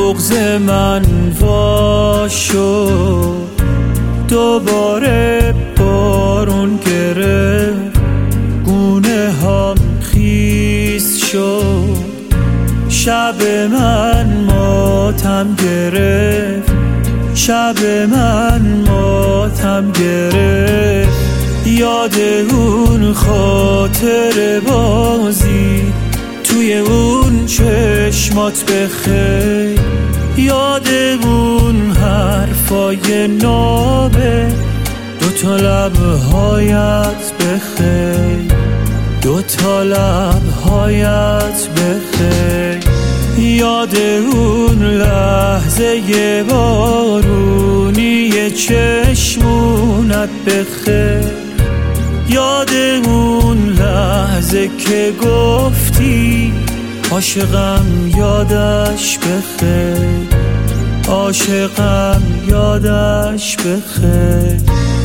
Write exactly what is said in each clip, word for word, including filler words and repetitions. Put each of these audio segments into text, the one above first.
بغض من وا شد، دوباره بارون گرفت، گونه هم خیس شد. شب من ماتم گرفت، شب من ماتم گرفت. یاد اون خاطر بازی توی اون چشمات بخیر، یاد اون حرفای نابه دوتا لبهایت بخیر، دوتا لبهایت بخیر. یاد اون لحظه بارونی چشمونت بخیر، یاد اون لحظه که گفتی عاشقم یادش بخیر، عاشقم یادش بخیر.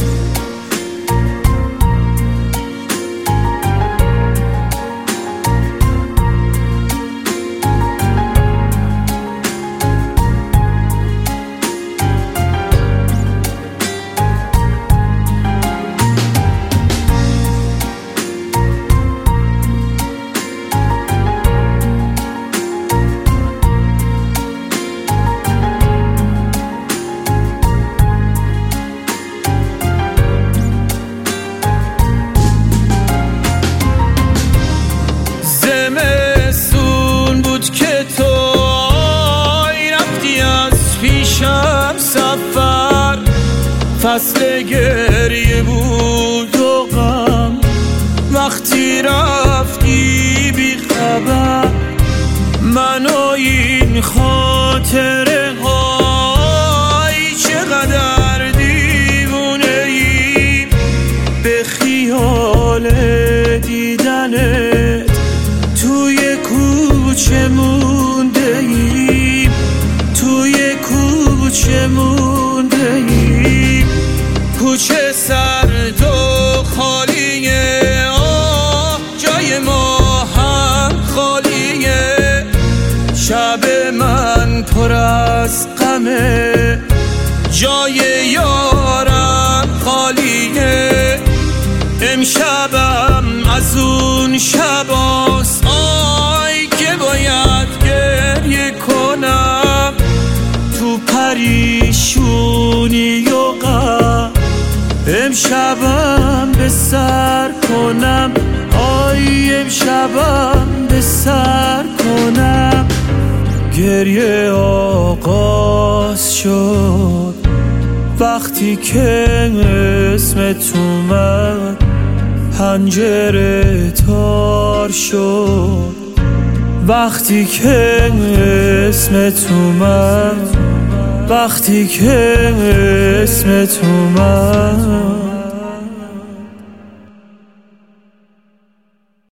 زمستون بود که تو آی رفتی از پیشم سفر، فصل گریه بود و غم، وقتی رفتی بی خبر. من و این خاطره های چقدر دیوونه ایم، به خیال دیدنت توی کوچه مونده ایم، توی کوچه مونده ایم. کوچه سرد و خالیه، آه جای ما هم خالیه. شب من پر از غمه، جای یارم خالیه. امشبم از اون شباست آی که باید گریه کنم، تو پریشونی و غم امشبم به سر کنم، آی امشبم به سر کنم. گریه آغاز شد وقتی که اسمت اومد، پنجره تار شد وقتی که اسمت اومد، وقتی که اسمت اومد.